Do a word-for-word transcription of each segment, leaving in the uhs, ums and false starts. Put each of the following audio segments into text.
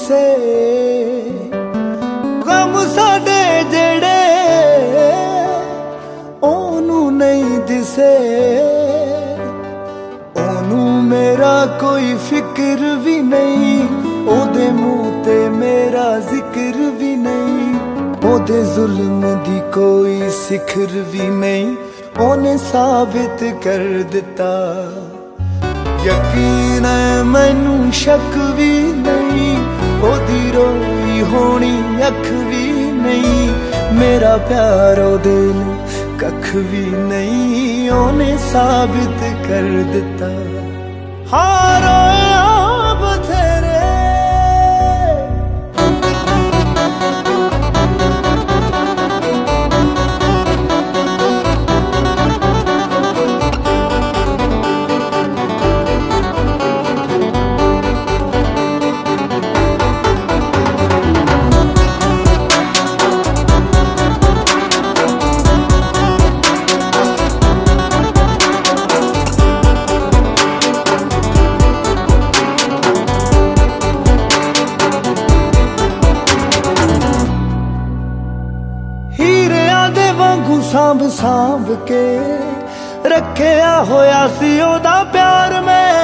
दिसे गम साडे जेड़े ओनू नहीं दिसे। ओनू मेरा कोई फिक्र भी नहीं, ओदे मुंह ते मेरा जिक्र भी नहीं, ओदे जुल्म दी कोई सिखर भी नहीं, ओने साबित कर दिता। यकीन है मैनू शक भी नहीं, ओदी रोई होनी अख भी नहीं, मेरा प्यार ओदे कख भी नहीं, ओने साबित कर दिता। हारो बथेरे सांभ सांभ के रखिया होया सी ओदा प्यार में।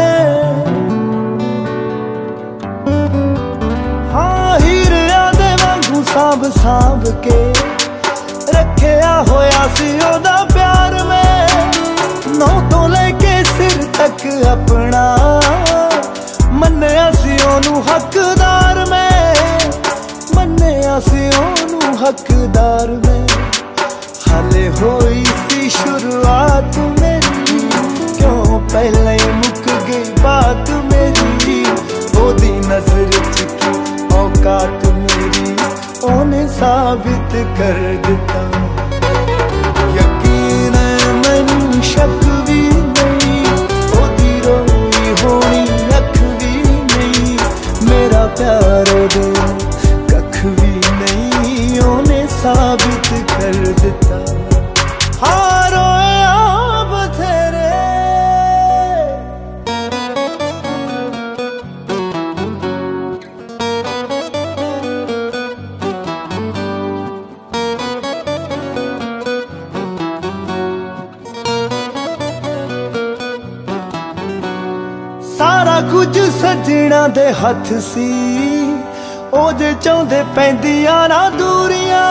हाँ हीरिया दे वांगू सांभ सांभ के रखिया होया सी ओदा प्यार में। नौ तो लेके सिर तक अपना मन्निया सी ओनू हकदार में, मन्निया सी ओनू हकदार में। हाले होई सी शुरुआत मेरी, क्यों पहले मुक गई बात मेरी, ओदी नजर च की औकात मेरी, ओने साबित कर दिता। यकीन है मैनू शक भी नहीं, ओदी रोई होनी अख भी नहीं, मेरा प्यार ओदे कख भी नहीं, ओने साबित कर दिता। हारो बथेरे सारा कुछ सजना दे हथ सी, ओ जे चाहते पैंदियां ना दूरियां।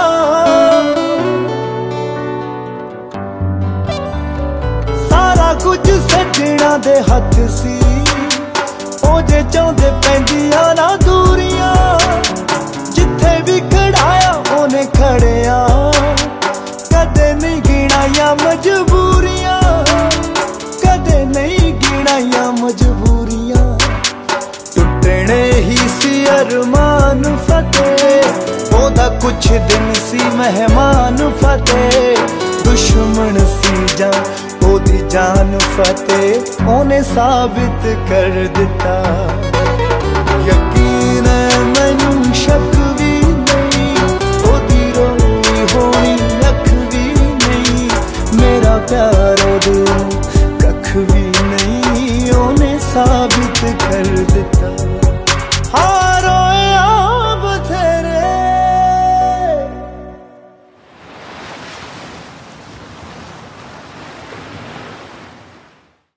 कुछ सजना दे हथ सी, ओ जे चाहते पैंदियां ना दूरियां। जिथे भी खड़ाया ओने खड़िया, कदे नहीं गिनाया मजबूरियां, कदे नहीं गिनाया मजबूरियां। टुटने ही सी अरमान फतेह, ओदा कुछ दिन सी मेहमान फतेह, दुश्मन सी जान ओदी जान फतेह, ओने साबित कर दिता। यकीन है मैनू शक भी नहीं, ओदी रोई होनी अख भी नहीं, मेरा प्यार ओदे कख भी नहीं, ओने साबित कर दिता। हाँ